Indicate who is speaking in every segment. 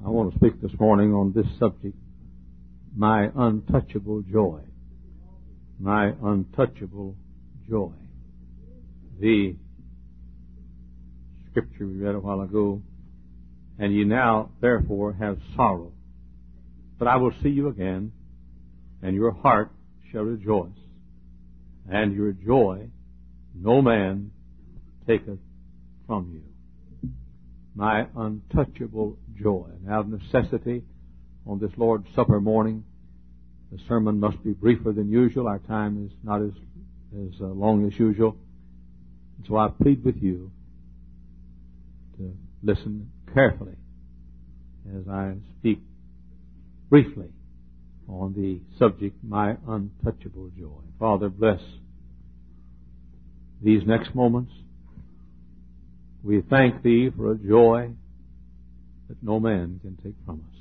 Speaker 1: I want to speak this morning on this subject, my untouchable joy. My untouchable joy. The scripture we read a while ago, and ye now therefore have sorrow, but I will see you again, and your heart shall rejoice, and your joy no man taketh from you. My untouchable joy. And out of necessity, on this Lord's Supper morning, the sermon must be briefer than usual. Our time is not as long as usual. And so I plead with you to listen carefully as I speak briefly on the subject, my untouchable joy. Father, bless these next moments. We thank Thee for a joy that no man can take from us.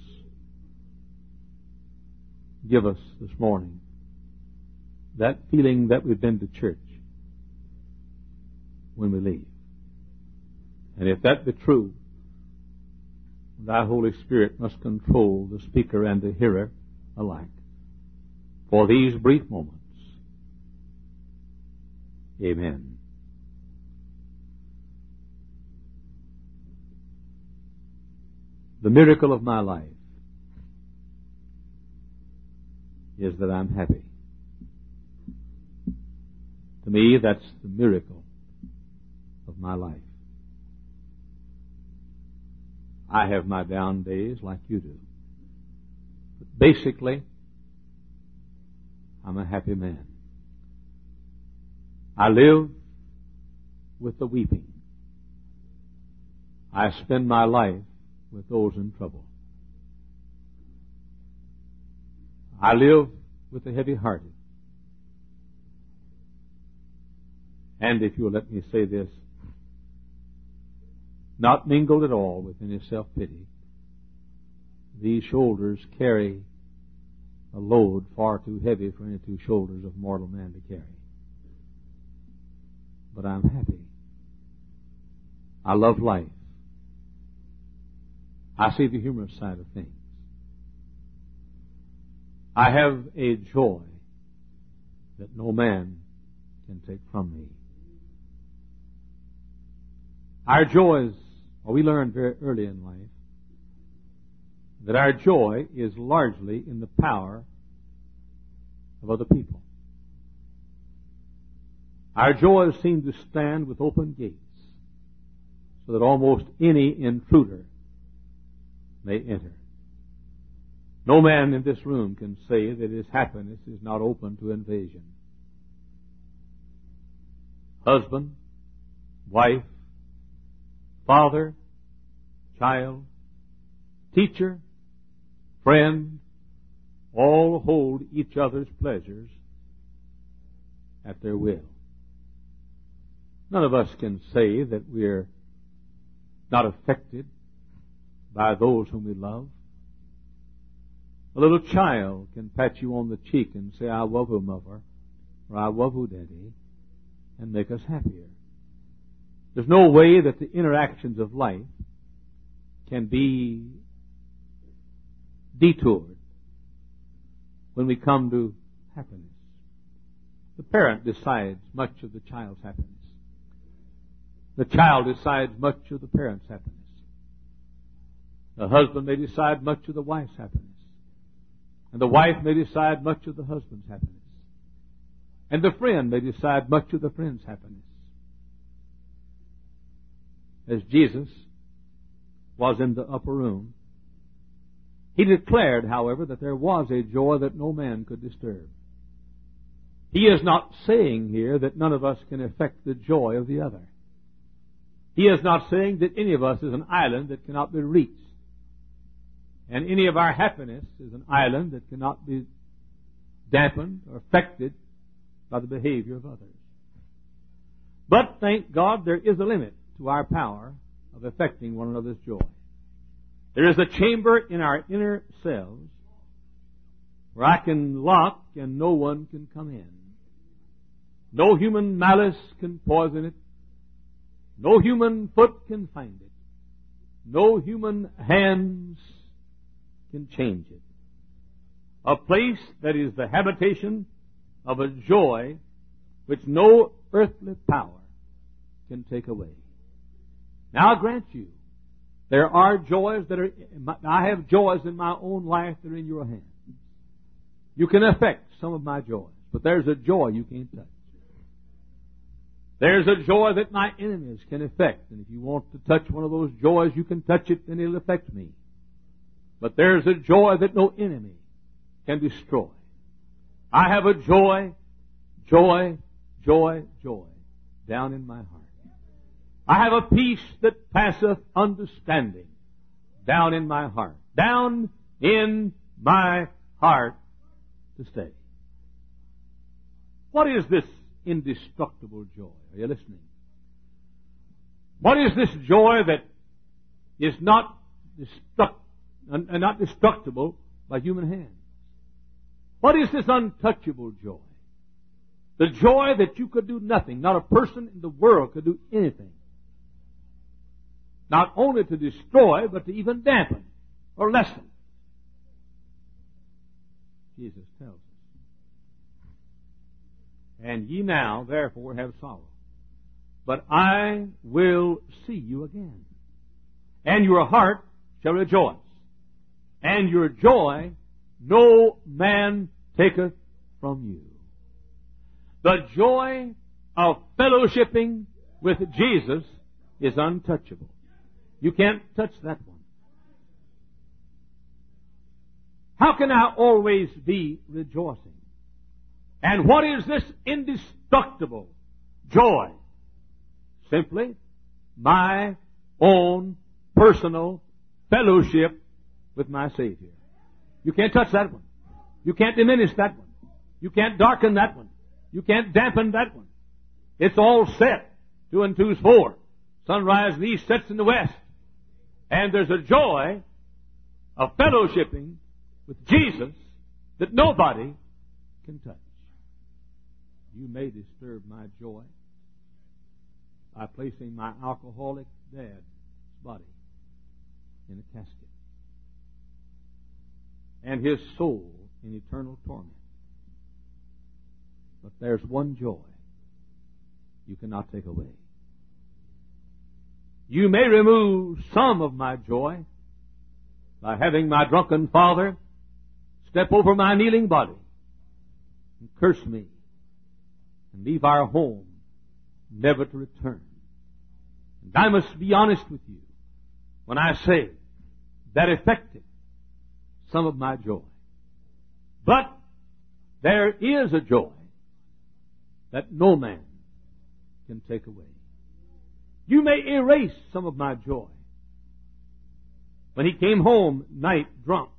Speaker 1: Give us this morning that feeling that we've been to church when we leave. And if that be true, Thy Holy Spirit must control the speaker and the hearer alike for these brief moments. Amen. The miracle of my life is that I'm happy. To me, that's the miracle of my life. I have my down days like you do. But basically, I'm a happy man. I live with the weeping. I spend my life with those in trouble. I live with the heavy-hearted. And if you'll let me say this, not mingled at all with any self-pity. These shoulders carry a load far too heavy for any two shoulders of mortal man to carry. But I'm happy. I love life. I see the humorous side of things. I have a joy that no man can take from me. Our joys, we learned very early in life that our joy is largely in the power of other people. Our joys seem to stand with open gates so that almost any intruder may enter. No man in this room can say that his happiness is not open to invasion. Husband, wife, father, child, teacher, friend, all hold each other's pleasures at their will. None of us can say that we're not affected by those whom we love. A little child can pat you on the cheek and say, I love you, mother, or I love you, daddy, and make us happier. There's no way that the interactions of life can be detoured when we come to happiness. The parent decides much of the child's happiness. The child decides much of the parent's happiness. The husband may decide much of the wife's happiness. And the wife may decide much of the husband's happiness. And the friend may decide much of the friend's happiness. As Jesus was in the upper room, He declared, however, that there was a joy that no man could disturb. He is not saying here that none of us can affect the joy of the other. He is not saying that any of us is an island that cannot be reached. And any of our happiness is an island that cannot be dampened or affected by the behavior of others. But thank God there is a limit to our power of affecting one another's joy. There is a chamber in our inner selves where I can lock and no one can come in. No human malice can poison it. No human foot can find it. No human hands can change it. A place that is the habitation of a joy which no earthly power can take away. Now I grant you, there are joys that are, I have joys in my own life that are in your hands. You can affect some of my joys, but there's a joy you can't touch. There's a joy that my enemies can affect, and if you want to touch one of those joys, you can touch it and it'll affect me. But there's a joy that no enemy can destroy. I have a joy down in my heart. I have a peace that passeth understanding down in my heart. Down in my heart to stay. What is this indestructible joy? Are you listening? What is this joy that is not destructible by human hands? What is this untouchable joy? The joy that you could do nothing, not a person in the world could do anything. Not only to destroy, but to even dampen or lessen. Jesus tells us. And ye now, therefore, have sorrow. But I will see you again. And your heart shall rejoice. And your joy no man taketh from you. The joy of fellowshipping with Jesus is untouchable. You can't touch that one. How can I always be rejoicing? And what is this indestructible joy? Simply my own personal fellowship with my Savior. You can't touch that one. You can't diminish that one. You can't darken that one. You can't dampen that one. It's all set. 2 and 2 is 4. Sunrise in the east, sets in the west. And there's a joy of fellowshipping with Jesus that nobody can touch. You may disturb my joy by placing my alcoholic dad's body in a casket and his soul in eternal torment. But there's one joy you cannot take away. You may remove some of my joy by having my drunken father step over my kneeling body and curse me and leave our home never to return. And I must be honest with you when I say that affected some of my joy. But there is a joy that no man can take away. You may erase some of my joy. When he came home night drunk,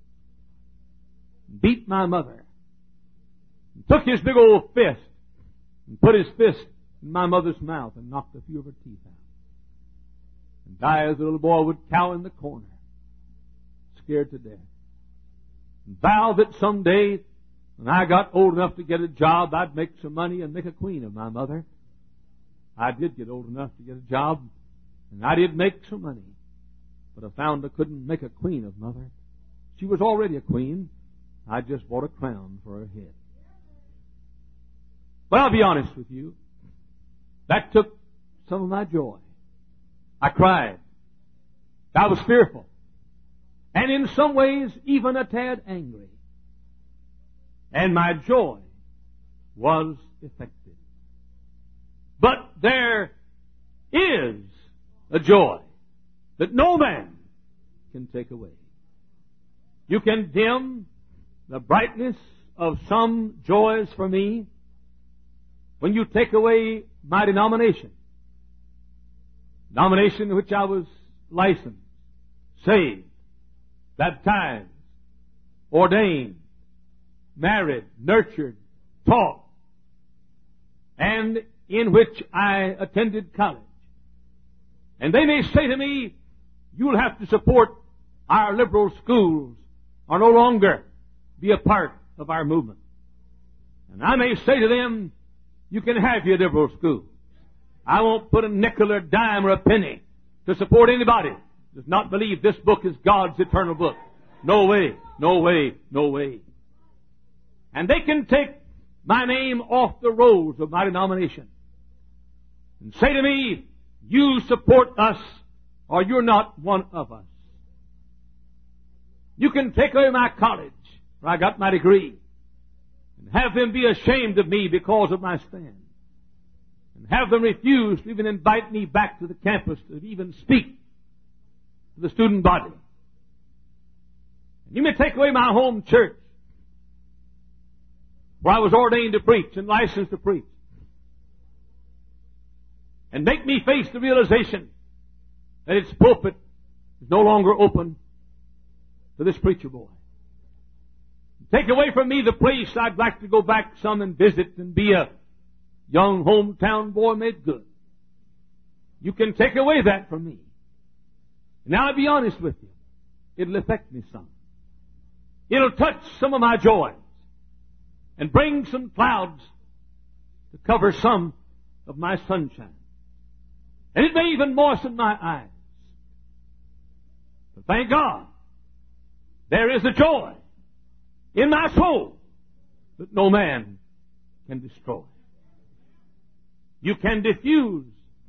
Speaker 1: beat my mother, and took his big old fist and put his fist in my mother's mouth and knocked a few of her teeth out. And I, as a little boy, would cower in the corner, scared to death. And vowed that someday, when I got old enough to get a job, I'd make some money and make a queen of my mother. I did get old enough to get a job, and I did make some money. But I found I couldn't make a queen of mother. She was already a queen. I just bought a crown for her head. But I'll be honest with you. That took some of my joy. I cried. I was fearful. And in some ways, even a tad angry. And my joy was affected. But there is a joy that no man can take away. You can dim the brightness of some joys for me when you take away my denomination. Denomination in which I was licensed, saved, baptized, ordained, married, nurtured, taught, and in which I attended college. And they may say to me, you'll have to support our liberal schools or no longer be a part of our movement. And I may say to them, you can have your liberal schools. I won't put a nickel or dime or a penny to support anybody who does not believe this book is God's eternal book. No way, no way, no way. And they can take my name off the rolls of my denomination and say to me, you support us or you're not one of us. You can take away my college where I got my degree and have them be ashamed of me because of my stand. And have them refuse to even invite me back to the campus to even speak to the student body. And you may take away my home church where I was ordained to preach and licensed to preach. And make me face the realization that its pulpit is no longer open to this preacher boy. Take away from me the place I'd like to go back some and visit and be a young hometown boy made good. You can take away that from me. And now I'll be honest with you. It'll affect me some. It'll touch some of my joys and bring some clouds to cover some of my sunshine. And it may even moisten my eyes. But thank God, there is a joy in my soul that no man can destroy. You can diffuse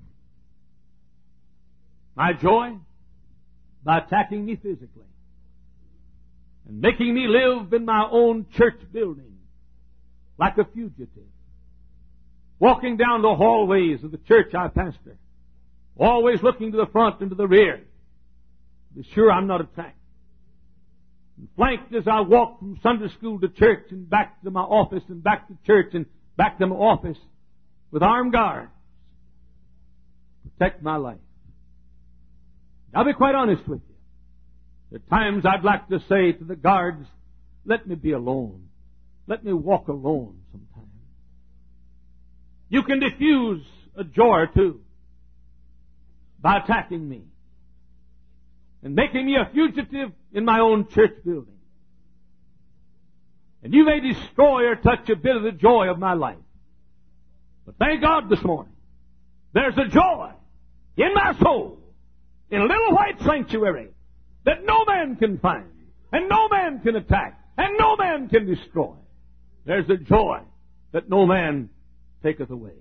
Speaker 1: my joy by attacking me physically and making me live in my own church building like a fugitive, walking down the hallways of the church I pastor, always looking to the front and to the rear to be sure I'm not attacked. And flanked as I walk from Sunday school to church and back to my office and back to church and back to my office with armed guards. Protect my life. I'll be quite honest with you. There are times I'd like to say to the guards, let me be alone. Let me walk alone sometime. You can diffuse a joy or two by attacking me and making me a fugitive in my own church building. And you may destroy or touch a bit of the joy of my life. But thank God this morning, there's a joy in my soul, in a little white sanctuary, that no man can find, and no man can attack, and no man can destroy. There's a joy that no man taketh away.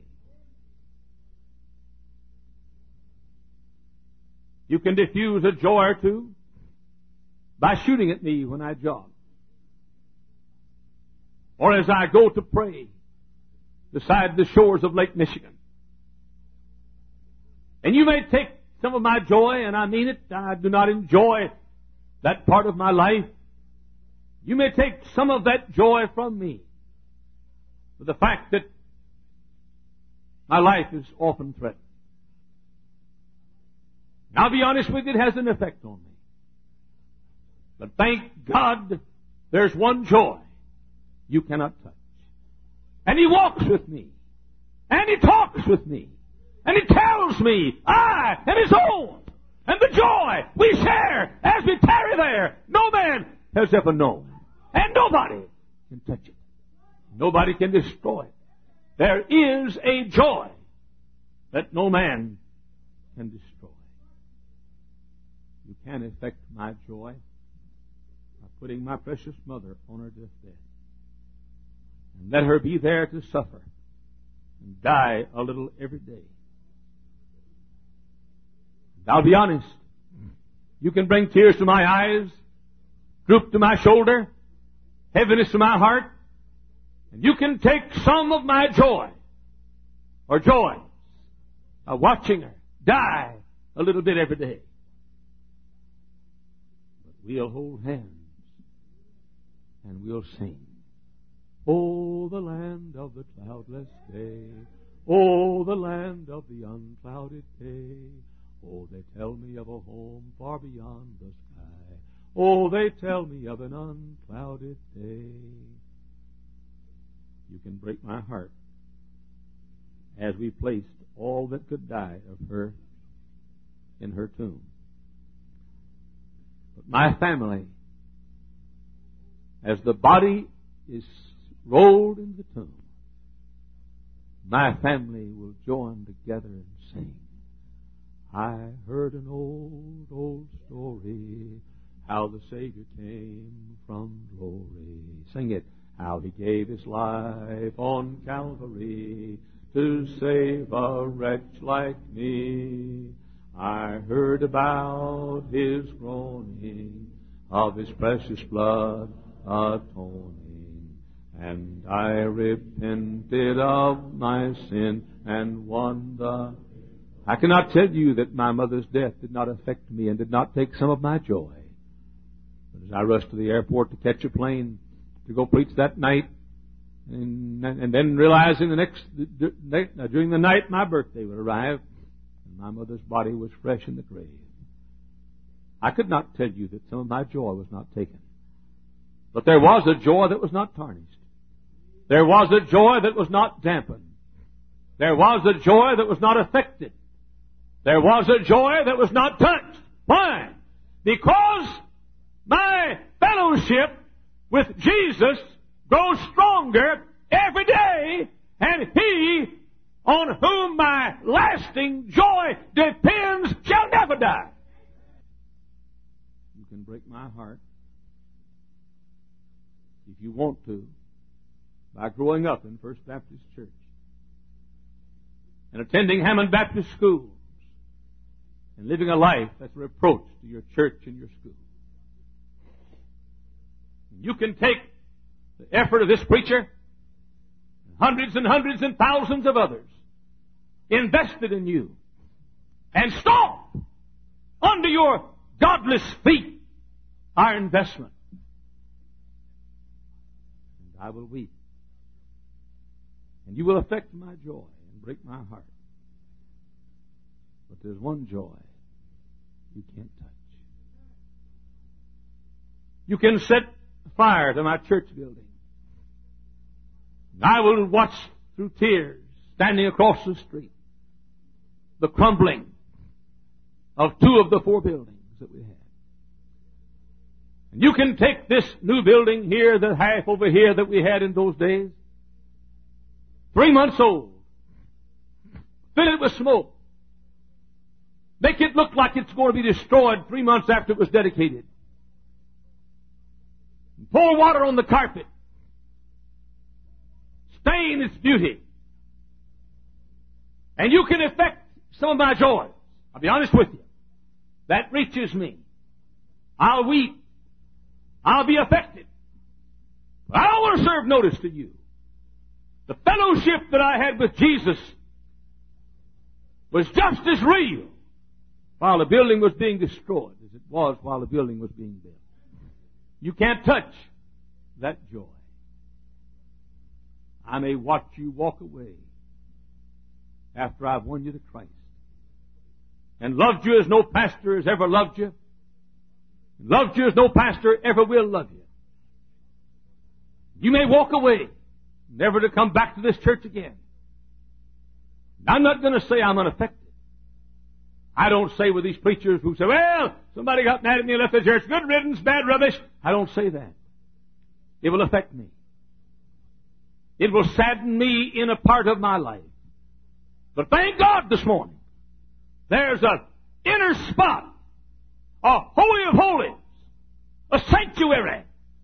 Speaker 1: You can diffuse a joy or two by shooting at me when I jog, or as I go to pray beside the shores of Lake Michigan. And you may take some of my joy, and I mean it, I do not enjoy that part of my life. You may take some of that joy from me for the fact that my life is often threatened. And I'll be honest with you, it has an effect on me. But thank God there's one joy you cannot touch. And He walks with me. And He talks with me. And He tells me I am His own. And the joy we share as we tarry there, no man has ever known. And nobody can touch it. Nobody can destroy it. There is a joy that no man can destroy. You can affect my joy by putting my precious mother on her deathbed. And let her be there to suffer and die a little every day. And I'll be honest. You can bring tears to my eyes, droop to my shoulder, heaviness to my heart, and you can take some of my joy or joys by watching her die a little bit every day. But we'll hold hands and we'll sing. Oh, the land of the cloudless day. Oh, the land of the unclouded day. Oh, they tell me of a home far beyond the sky. Oh, they tell me of an unclouded day. You can break my heart as we placed all that could die of her in her tomb. But my family, as the body is rolled in the tomb, my family will join together and sing. I heard an old, old story how the Savior came from glory. Sing it. How He gave His life on Calvary to save a wretch like me. I heard about His groaning, of His precious blood atoning, and I repented of my sin and won the... I cannot tell you that my mother's death did not affect me and did not take some of my joy. But as I rushed to the airport to catch a plane to go preach that night, and then realizing during the night my birthday would arrive, and my mother's body was fresh in the grave, I could not tell you that some of my joy was not taken. But there was a joy that was not tarnished. There was a joy that was not dampened. There was a joy that was not affected. There was a joy that was not touched. Why? Because my fellowship with Jesus grows stronger every day, and He on whom my lasting joy depends shall never die. You can break my heart if you want to by growing up in First Baptist Church and attending Hammond Baptist schools and living a life that's a reproach to your church and your school. You can take the effort of this preacher, hundreds and hundreds and thousands of others invested in you, and stop under your godless feet our investment. And I will weep. And you will affect my joy and break my heart. But there's one joy you can't touch. You can set fire to my church building. I will watch through tears, standing across the street, the crumbling of 2 of the 4 buildings that we had. And you can take this new building here, the half over here that we had in those days, 3 months old, fill it with smoke, make it look like it's going to be destroyed 3 months after it was dedicated, pour water on the carpet, stain its beauty, and you can affect some of my joy. I'll be honest with you. That reaches me. I'll weep. I'll be affected. But I don't want to serve notice to you. The fellowship that I had with Jesus was just as real while the building was being destroyed as it was while the building was being built. You can't touch that joy. I may watch you walk away after I've won you to Christ and loved you as no pastor has ever loved you, and loved you as no pastor ever will love you. You may walk away, never to come back to this church again. I'm not going to say I'm unaffected. I don't say with these preachers who say, well, somebody got mad at me and left the church, good riddance, bad rubbish. I don't say that. It will affect me. It will sadden me in a part of my life. But thank God this morning, there's an inner spot, a holy of holies, a sanctuary,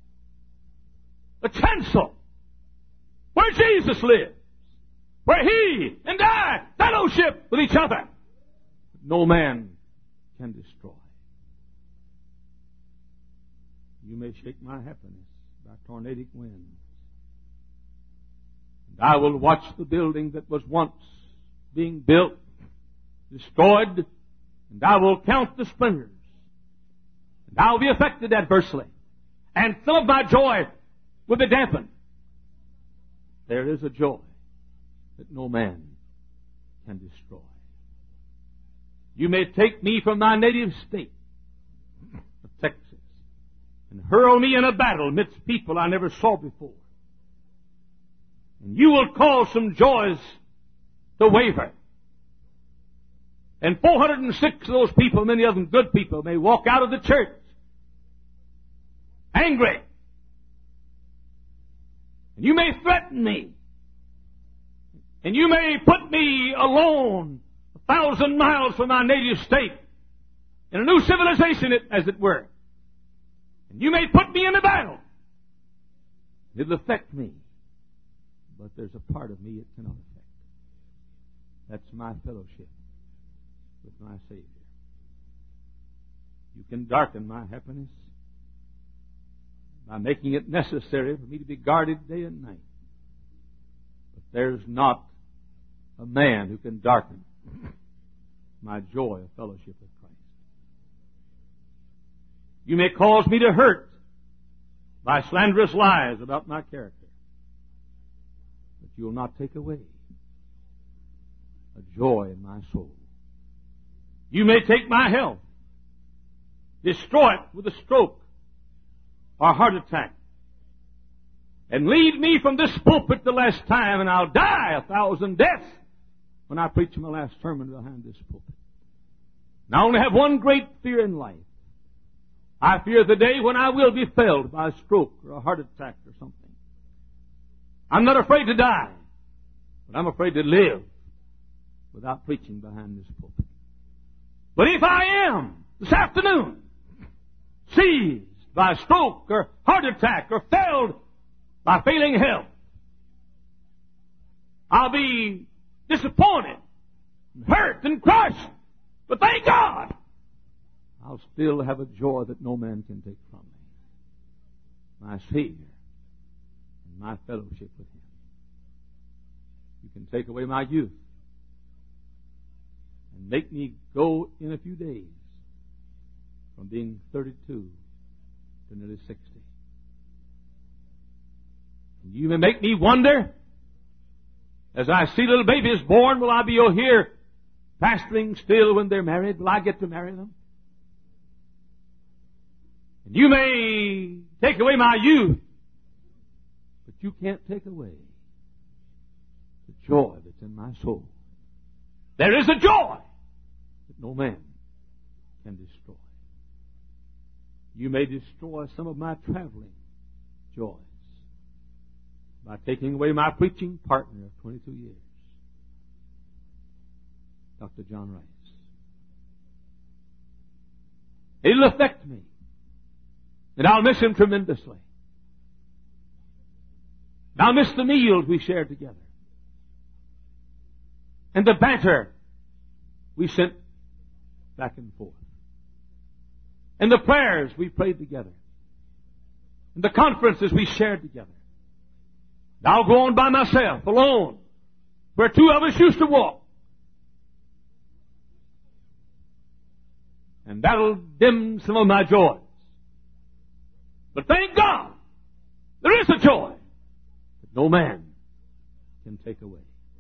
Speaker 1: a chancel, where Jesus lives, where He and I fellowship with each other. No man can destroy. You may shake my happiness by tornadic winds. And I will watch the building that was once being built, destroyed, and I will count the splinters. And I will be affected adversely. And some of my joy will be dampened. There is a joy that no man can destroy. You may take me from my native state of Texas and hurl me in a battle amidst people I never saw before. And you will cause some joys to waver. And 406 of those people, many of them good people, may walk out of the church angry. And you may threaten me. And you may put me alone 1,000 miles from my native state in a new civilization, as it were. And you may put me in a battle. It'll affect me. But there's a part of me it cannot affect. That's my fellowship with my Savior. You can darken my happiness by making it necessary for me to be guarded day and night. But there's not a man who can darken my joy of fellowship with Christ. You may cause me to hurt by slanderous lies about my character, but you will not take away a joy in my soul. You may take my health, destroy it with a stroke or heart attack, and lead me from this pulpit the last time, and I'll die 1,000 deaths when I preach my last sermon behind this pulpit. And I only have one great fear in life. I fear the day when I will be felled by a stroke or a heart attack or something. I'm not afraid to die, but I'm afraid to live without preaching behind this pulpit. But if I am, this afternoon, seized by a stroke or heart attack or felled by failing health, I'll be disappointed, and hurt, and crushed. But thank God, I'll still have a joy that no man can take from me. My Savior and my fellowship with Him. You can take away my youth and make me go in a few days from being 32 to nearly 60. And you may make me wonder, as I see little babies born, will I be here pastoring still when they're married? Will I get to marry them? And you may take away my youth, but you can't take away the joy that's in my soul. There is a joy that no man can destroy. You may destroy some of my traveling joys by taking away my preaching partner of 22 years, Dr. John Rice. It'll affect me, and I'll miss him tremendously. And I'll miss the meals we shared together, and the banter we sent back and forth, and the prayers we prayed together, and the conferences we shared together. And I'll go on by myself, alone, where two of us used to walk. And that'll dim some of my joys. But thank God, there is a joy that no man can take away.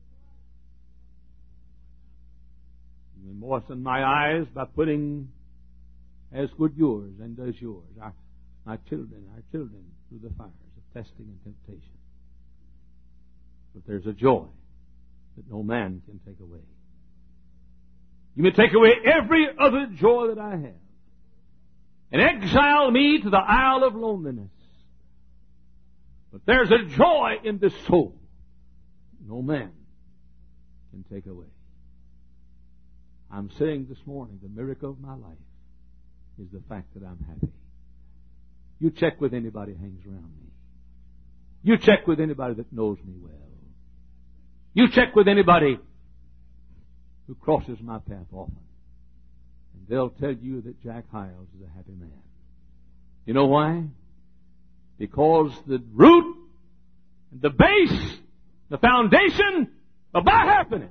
Speaker 1: You may moisten my eyes by putting as good yours and does yours, our children through the fires of testing and temptation. But there's a joy that no man can take away. You may take away every other joy that I have and exile me to the isle of loneliness. But there's a joy in the soul no man can take away. I'm saying this morning the miracle of my life is the fact that I'm happy. You check with anybody who hangs around me. You check with anybody that knows me well. You check with anybody who crosses my path often, and they'll tell you that Jack Hyles is a happy man. You know why? Because the root and the base, the foundation of my happiness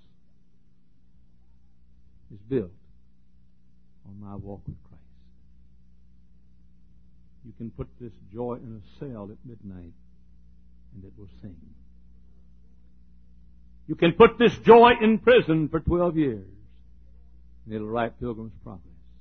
Speaker 1: is built on my walk with Christ. You can put this joy in a cell at midnight, and it will sing. You can put this joy in prison for 12 years, and it'll write Pilgrim's Progress.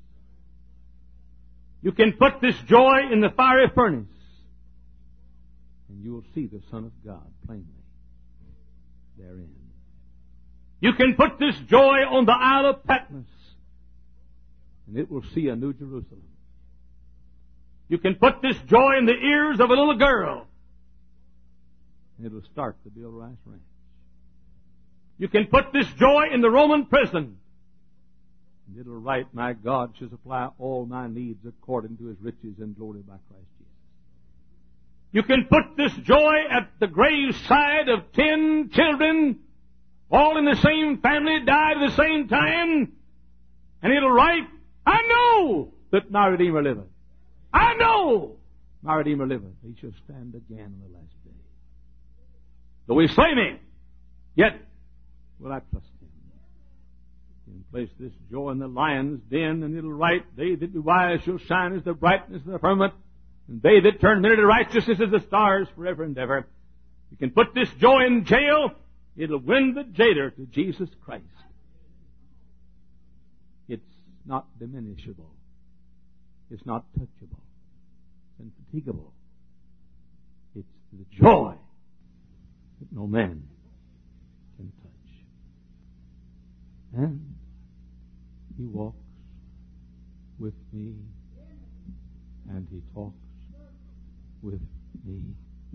Speaker 1: You can put this joy in the fiery furnace, and you will see the Son of God plainly therein. You can put this joy on the Isle of Patmos, and it will see a new Jerusalem. You can put this joy in the ears of a little girl, and it will start the Bill Rice Ranch. You can put this joy in the Roman prison, And it'll write, my God shall supply all my needs according to His riches and glory by Christ Jesus. You can put this joy at the graveside of 10 children, all in the same family, died at the same time, and it'll write, I know that my Redeemer liveth. I know my Redeemer liveth. He shall stand again on the last day. Though He slay me, yet will I trust Him. And place this joy in the lion's den, and it'll write, they that be wise shall shine as the brightness of the firmament, and they that turn many to righteousness as the stars forever and ever. You can put this joy in jail, it'll win the jailer to Jesus Christ. It's not diminishable. It's not touchable. It's infatigable. It's the joy that no man can touch. And He walks with me, and He talks with me.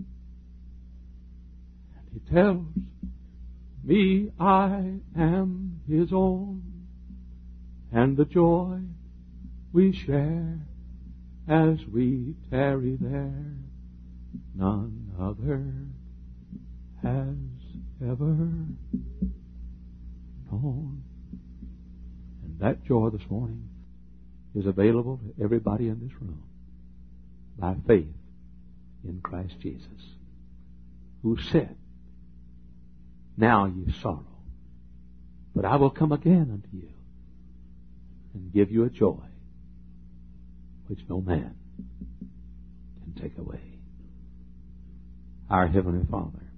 Speaker 1: And He tells me I am His own, and the joy we share as we tarry there, none other has ever known. And that joy this morning is available to everybody in this room by faith in Christ Jesus, who said, now ye sorrow, but I will come again unto you and give you a joy which no man can take away. Our Heavenly Father,